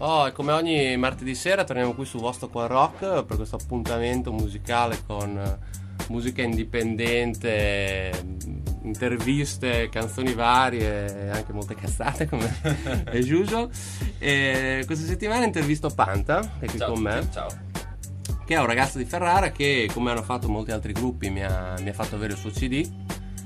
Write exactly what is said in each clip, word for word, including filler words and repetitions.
Oh, e come ogni martedì sera torniamo qui su Vostok One Rock per questo appuntamento musicale con uh, musica indipendente, interviste, canzoni varie e anche molte cazzate come è usual. E questa settimana intervisto Panta, che è qui ciao con me. Ciao. Che è un ragazzo di Ferrara che, come hanno fatto molti altri gruppi, mi ha, mi ha fatto avere il suo C D.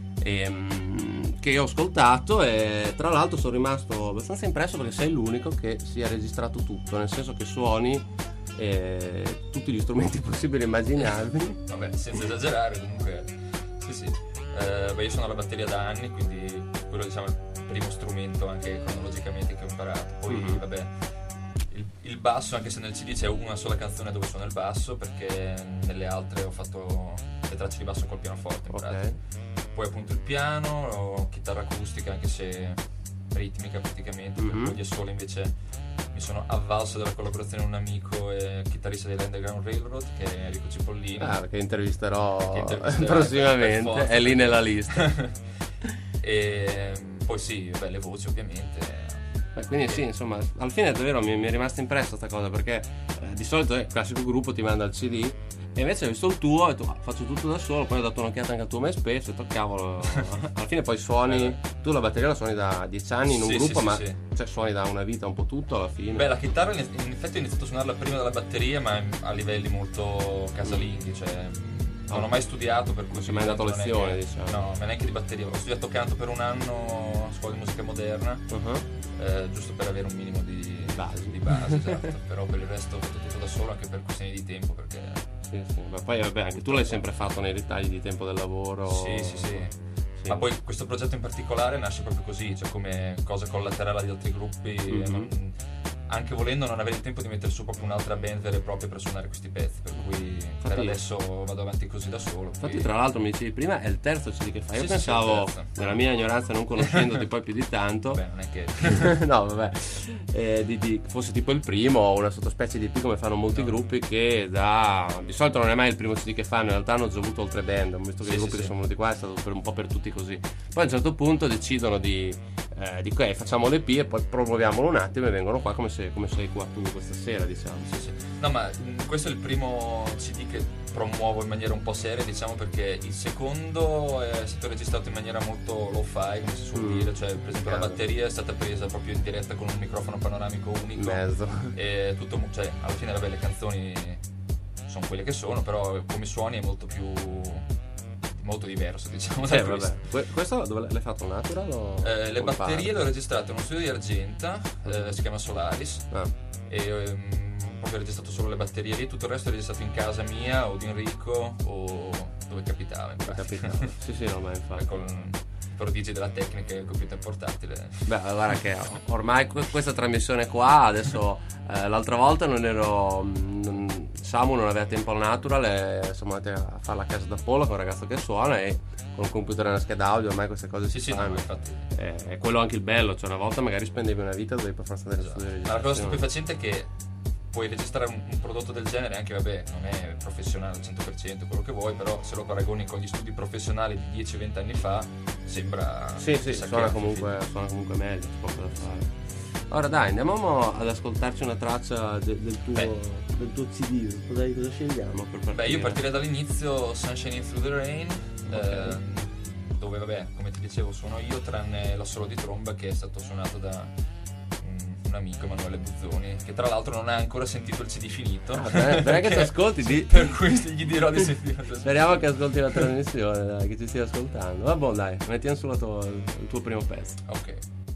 E, che ho ascoltato e tra l'altro sono rimasto abbastanza impresso perché sei l'unico che si è registrato tutto, nel senso che suoni eh, tutti gli strumenti possibili e immaginabili. Vabbè, senza esagerare, comunque sì sì eh, beh, io suono la batteria da anni, quindi quello diciamo è il primo strumento anche cronologicamente che ho imparato. Poi mm-hmm. vabbè, il, il basso, anche se nel C D c'è una sola canzone dove suono il basso, perché nelle altre ho fatto le tracce di basso col pianoforte in okay. pratica. Poi appunto il piano, chitarra acustica, anche se ritmica praticamente, mm-hmm. per Poglie Sole invece mi sono avvalso della collaborazione con un amico e chitarrista dell'Underground Railroad, che è Enrico Cipollini, ah, che intervisterò, che intervisterò prossimamente, per forza, è lì nella lista. E poi sì, beh, le voci ovviamente. Beh, quindi sì, insomma, alla fine davvero mi, mi è rimasta impressa questa cosa, perché eh, di solito è il classico gruppo, ti manda il C D, e invece ho visto il tuo e ho detto, ah, faccio tutto da solo. Poi ho dato un'occhiata anche al tuo MySpace e ho detto, cavolo, alla fine poi suoni, tu la batteria la suoni da dieci anni in un sì, gruppo, sì, ma sì, sì. Cioè, suoni da una vita un po' tutto alla fine. Beh, la chitarra in effetti ho iniziato a suonarla prima della batteria, ma a livelli molto casalinghi, cioè non ho mai studiato, per cui non ci hai mai dato lezione, che, diciamo. No, ma neanche di batteria. Ho studiato canto per un anno a scuola di musica moderna, uh-huh. eh, giusto per avere un minimo di base, di base esatto. Però per il resto ho fatto tutto da solo, anche per questioni di tempo, perché sì, sì. Ma poi vabbè, anche tu l'hai sempre fatto nei ritagli di tempo del lavoro. Sì, sì, sì. Sì. Ma poi questo progetto in particolare nasce proprio così, cioè come cosa collaterale di altri gruppi, mm-hmm. non, anche volendo non avere il tempo di mettere su proprio un'altra band vera e propria per suonare questi pezzi, per cui infatti, per adesso vado avanti così da solo. Infatti poi... tra l'altro mi dicevi prima è il terzo C D che fai, io sì, pensavo, sì, nella mia ignoranza, non conoscendoti poi più di tanto, beh, non è che no vabbè, eh, di, di, fosse tipo il primo o una sottospecie di E P come fanno molti no. gruppi, che da di solito non è mai il primo C D che fanno, in realtà hanno già avuto oltre band, ho visto che sì, i gruppi sì, che sì. sono venuti qua è stato per un po' per tutti così. Poi a un certo punto decidono di eh, di ok, facciamo l'E P e poi promuoviamolo un attimo e vengono qua come se come sei qua tu questa sera, diciamo. Sì, sì. No, ma questo è il primo C D che promuovo in maniera un po' seria, diciamo, perché il secondo è stato registrato in maniera molto lo-fi, come si suol mm. dire, cioè per esempio Chiaro. La batteria è stata presa proprio in diretta con un microfono panoramico unico, mezzo, e tutto, cioè alla fine vabbè, le canzoni sono quelle che sono, però come suoni è molto più molto diverso, diciamo, da eh, questo. Vabbè. Questo dove l'hai fatto, natural o eh, le batterie le ho registrate in uno studio di Argenta, eh, si chiama Solaris, ah. e um, proprio ho registrato solo le batterie lì, tutto il resto è registrato in casa mia o di Enrico o dove capitava, in pratica. Capitava. Sì, sì, no, ma infatti. Con i prodigi della tecnica e il computer portatile. Beh, guarda che ormai questa trasmissione qua, adesso eh, l'altra volta non ero... Non, Samu non aveva tempo al natural e siamo andati a fare la casa da Polo con un ragazzo che suona, e con il computer e una scheda audio ormai queste cose sì, si sì, fanno. No, infatti. È, è quello anche il bello, cioè una volta magari spendevi una vita dovevi per forza andare esatto. a studiare. Ma la cosa stupefacente è che puoi registrare un, un prodotto del genere, anche vabbè, non è professionale al cento per cento quello che vuoi, però se lo paragoni con gli studi professionali di dieci venti anni fa sembra sì sì suona comunque, suona comunque meglio, c'è poco da fare. Ora dai, andiamo ad ascoltarci una traccia de, del, tuo, del tuo C D. Cosa, cosa scegliamo per partire? Beh, io partirei dall'inizio, Sunshine Through the Rain, okay. eh, dove vabbè, come ti dicevo suono io, tranne l'assolo di tromba che è stato suonato da un, un amico, Emanuele Buzzoni, che tra l'altro non ha ancora sentito il C D finito. Ah, beh, beh, che ti ascolti di... Per questo gli dirò di sentire. Speriamo che ascolti la trasmissione, dai, che ci stia ascoltando. Vabbè, dai, mettiamo sulla tua, il tuo primo pezzo. Ok.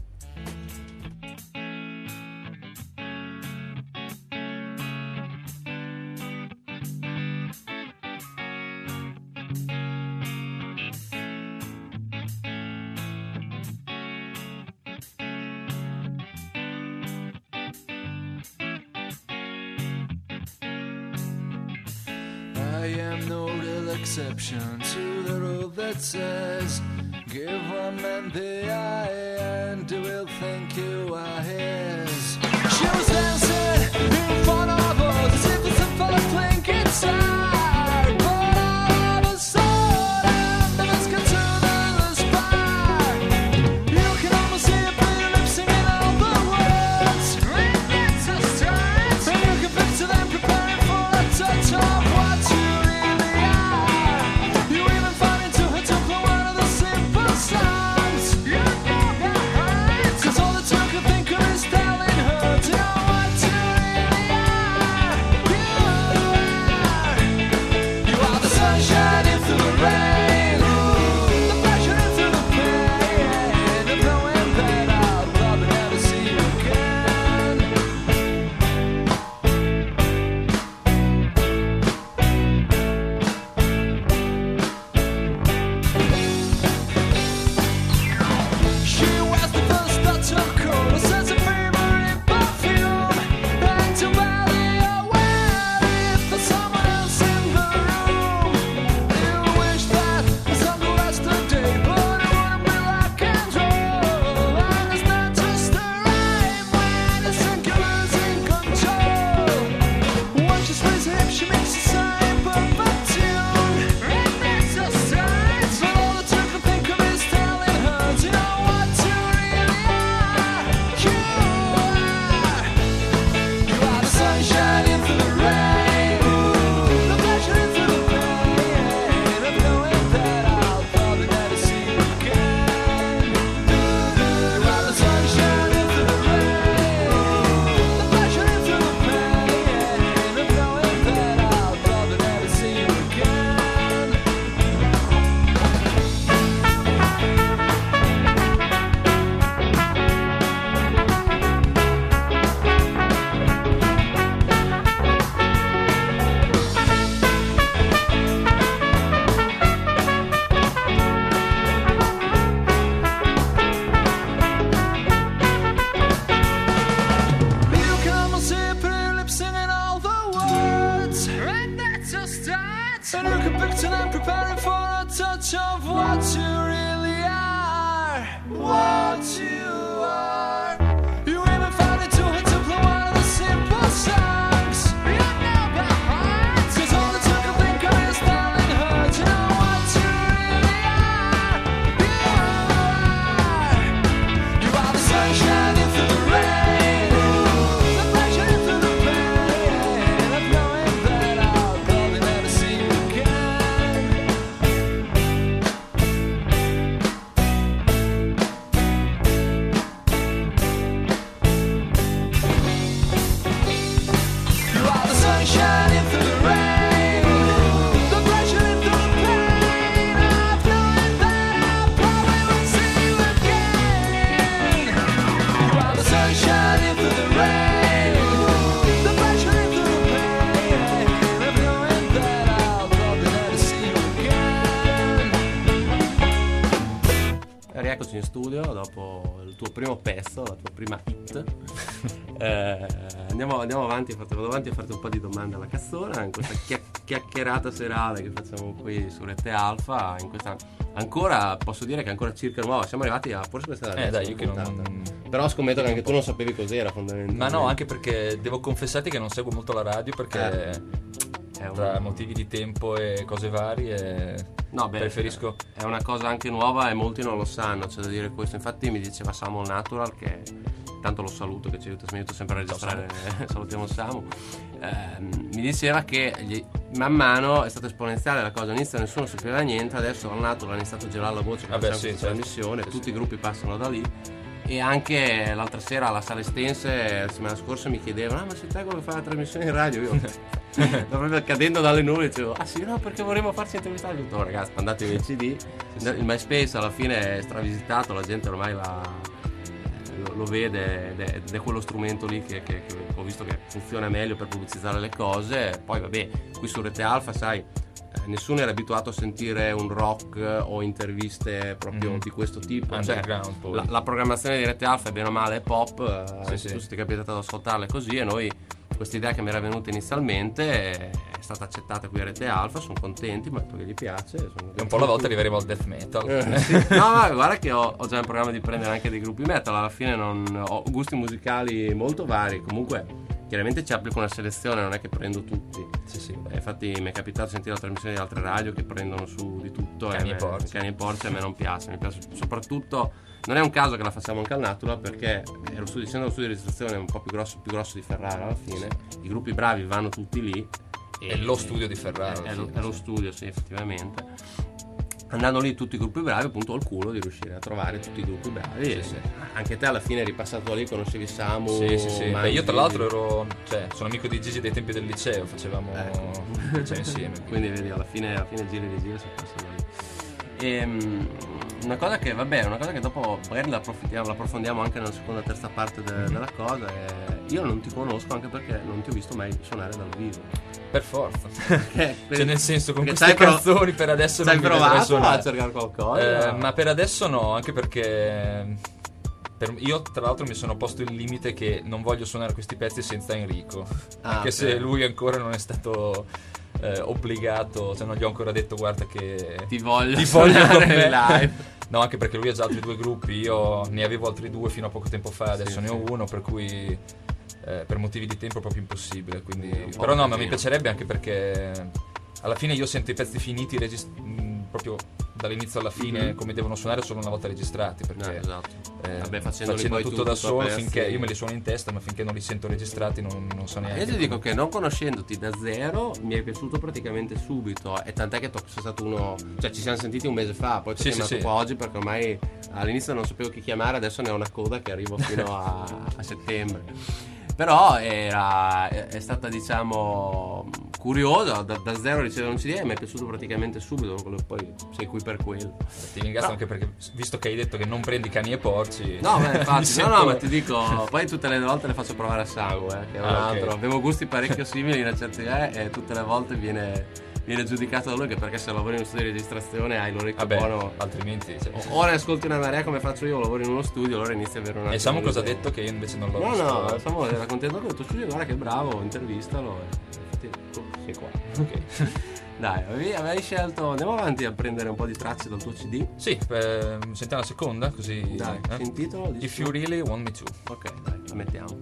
I am no real exception to the rule that says give one man the eye and he will think you are his. She was dancing in front of us as if it's a full of clink inside. But I was so damn the biscuit to the spine. You can almost see a pretty lip singing all the words. Ring that sister. took a picture then preparing for a touch of what you really are. What you are. You even found it too hard to play one of the simple songs. You know behind. Cause all it took a blink of your styling hurt. You know what you really are. You are. You are the sunshine into the rain. The pleasure into the pain of knowing that I'll probably never see you again. You are the sunshine into the rain, the pleasure into the pain of knowing that I'll probably won't see you again. You are the sunshine into the rain, the pleasure into the pain of knowing that I'll probably never see you again. E rieccoci in studio dopo il tuo primo pezzo, la tua prima hit. Eh, andiamo, andiamo avanti, fate- vado avanti a farti un po' di domande alla cazzona in questa chia- chiacchierata serale che facciamo qui su Rete Alfa. In questa, ancora posso dire che è ancora circa nuova, siamo arrivati a forse questa è la Eh dai, decima io che puntata. non... Però scommetto che anche tu non sapevi cos'era fondamentalmente. Ma no, anche perché devo confessarti che non seguo molto la radio perché È un- tra motivi di tempo e cose varie No, beh, preferisco... è una cosa anche nuova e molti non lo sanno, c'è da dire questo. Infatti mi diceva Samu Natural, che tanto lo saluto, che ci aiuta, mi aiuta sempre a registrare, salutiamo Samu. Ehm, mi diceva che gli- man mano è stata esponenziale la cosa, all'inizio nessuno sapeva niente, adesso al Natural ha iniziato a girare la voce che Vabbè, facciamo sì, questa certo. trasmissione, Sì, tutti sì. i gruppi passano da lì. E anche l'altra sera alla Sala Estense, la settimana scorsa, mi chiedevano: ah, ma sei te quello che fa la trasmissione in radio? Io proprio cadendo dalle nuvole dicevo: ah sì, no, perché vorremmo farci intervistare. Ho detto: no, ragazzi, mandatevi il C D. Il MySpace alla fine è stravisitato, la gente ormai va, lo, lo vede ed è, ed è quello strumento lì che, che- che ho visto che funziona meglio per pubblicizzare le cose. Poi vabbè, qui su Rete Alfa, sai, eh, nessuno era abituato a sentire un rock o interviste proprio Mm. di questo tipo. Cioè, Underground, poi. la, la programmazione di Rete Alfa è bene o male pop, eh, Sì, anche sì. tu se ti è capitato ad ascoltarle così, e noi questa idea che mi era venuta inizialmente è stata accettata qui a Rete Alfa, sono contenti, ma perché gli piace. sono E un po' alla volta arriveremo al death metal. eh, sì. No, ma guarda che ho, ho già in programma di prendere anche dei gruppi metal. Alla fine non, ho gusti musicali molto vari. Comunque, chiaramente ci applico una selezione, non è che prendo tutti. Sì, sì. Eh, infatti, mi è capitato di sentire la trasmissione di altre radio che prendono su di tutto. Cani e e me- porci. Cani e porci a me non piace. Mi piace soprattutto. Non è un caso che la facciamo anche al Natural, perché è lo studio, essendo lo studio di registrazione un po' più grosso, più grosso di Ferrara alla fine. I gruppi bravi vanno tutti lì. È lo studio di Ferrara, È, è alla lo, fine, è lo sì. studio, sì, effettivamente. Andando lì tutti i gruppi bravi, appunto ho il culo di riuscire a trovare tutti i gruppi bravi. Sì, e sì. Anche te alla fine eri passato lì, conoscevi Samu. Sì, sì, sì. Beh, Manzi. io tra l'altro ero, cioè, sono amico di Gigi dai tempi del liceo, facevamo Ecco. il liceo insieme. Quindi vedi, alla fine, alla fine giri e rigiri si passano lì. E, una cosa che, vabbè, una cosa che dopo magari la approfondiamo, la approfondiamo anche nella seconda o terza parte de- della cosa. È, io non ti conosco anche perché non ti ho visto mai suonare dal vivo. Per forza. Perché- Cioè, nel senso, con perché queste sai, però- canzoni per adesso Sai non mi vedrai provato a suonare. cercare qualcosa? Eh, ma per adesso no, anche perché per- io tra l'altro mi sono posto il limite che non voglio suonare questi pezzi senza Enrico, Ah, anche ok. se lui ancora non è stato eh, obbligato, cioè non gli ho ancora detto guarda che Ti voglio ti voglio suonare con me. live. No, anche perché lui ha già altri due gruppi, io ne avevo altri due fino a poco tempo fa, adesso Sì, ne ho sì. uno, per cui eh, per motivi di tempo è proprio impossibile, quindi... Un po' Però no, ma casino. mi piacerebbe anche perché alla fine io sento i pezzi finiti regis- mh, proprio dall'inizio alla fine Mhm. come devono suonare solo una volta registrati, perché No, esatto. eh, Vabbè, facendoli facendo poi tutto tu, da tutto a solo pezzi. finché io me li suono in testa, ma finché non li sento registrati non, non so neanche. Io ti dico che non conoscendoti da zero mi è piaciuto praticamente subito, e tant'è che tu sei stato uno, cioè ci siamo sentiti un mese fa, poi ti ho Sì, sì, chiamato sì. qua oggi perché ormai all'inizio non sapevo chi chiamare, adesso ne ho una coda che arrivo fino a, a settembre. Però era, è, è stata, diciamo, curiosa, da, da zero ricevere un C D e mi è piaciuto praticamente subito, quello- poi sei qui per quello. Ti ringrazio No. anche perché visto che hai detto che non prendi cani e porci. No, ma mi infatti, no, sento- no, ma ti dico, poi tutte le volte le faccio provare a Samu, eh, che è un Ah, ok. altro. Abbiamo gusti parecchio simili in certi idee, e tutte le volte viene, viene giudicato da lui, che perché se lavori in uno studio di registrazione hai l'orecchio Vabbè, buono. altrimenti cioè. O ora ascolti una marea come faccio io, lavoro in uno studio, allora inizi a avere una. E Samu cosa ha detto che io invece non l'ho No, visto? no, Samu era contento con il tuo studio, guarda che bravo, intervistalo. E infatti, tu sei qua. Ok. Dai, avevi, avevi scelto. Andiamo avanti a prendere un po' di tracce dal tuo C D. Sì, eh, sentiamo la seconda, così. Dai, eh? sentitelo. If You Really Want Me To. Ok, dai, la mettiamo.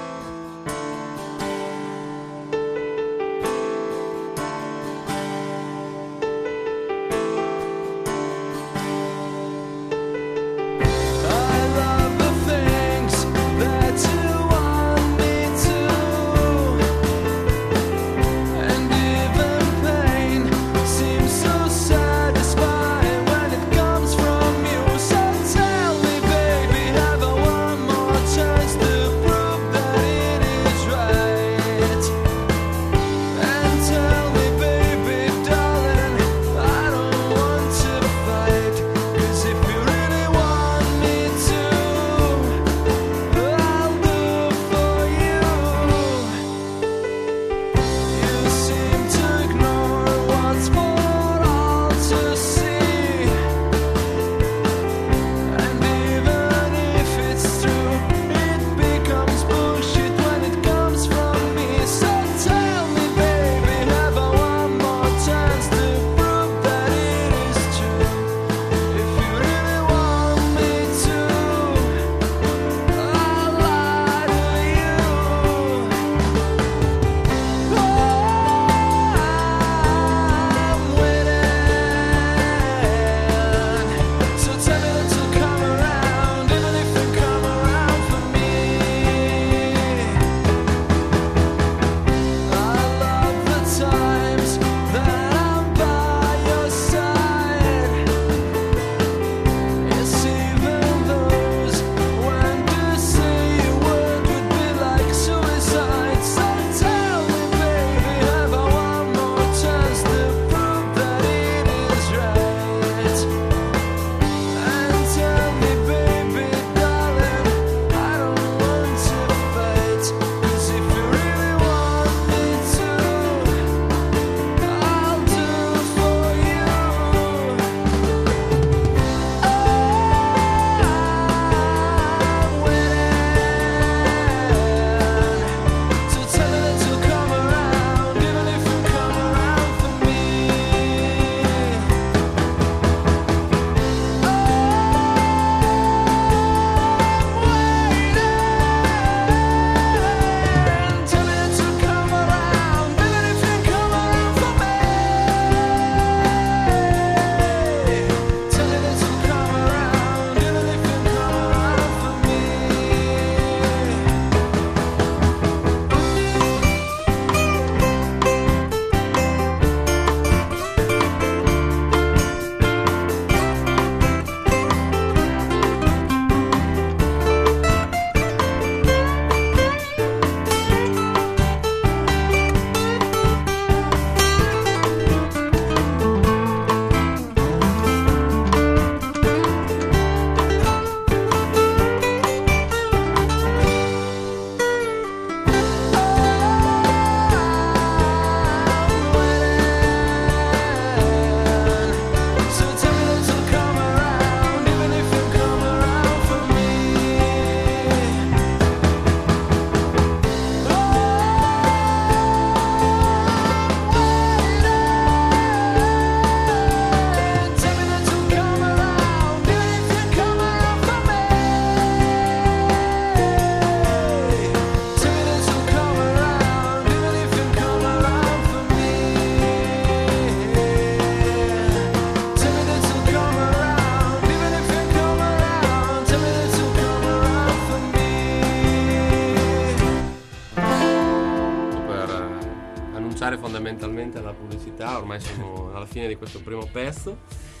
Fondamentalmente alla pubblicità, ormai siamo alla fine di questo primo pezzo.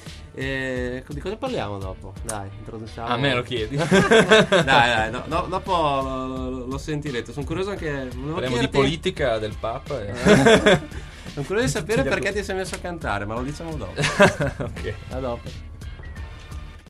E di cosa parliamo dopo? Dai, introduciamo. A me lo chiedi. dai, dai, no, no, dopo lo, lo sentirete. Sono curioso anche. Parliamo chiederti... di politica del Papa. E... Sono curioso di sapere perché ti sei messo a cantare, ma lo diciamo dopo. Ok. A dopo.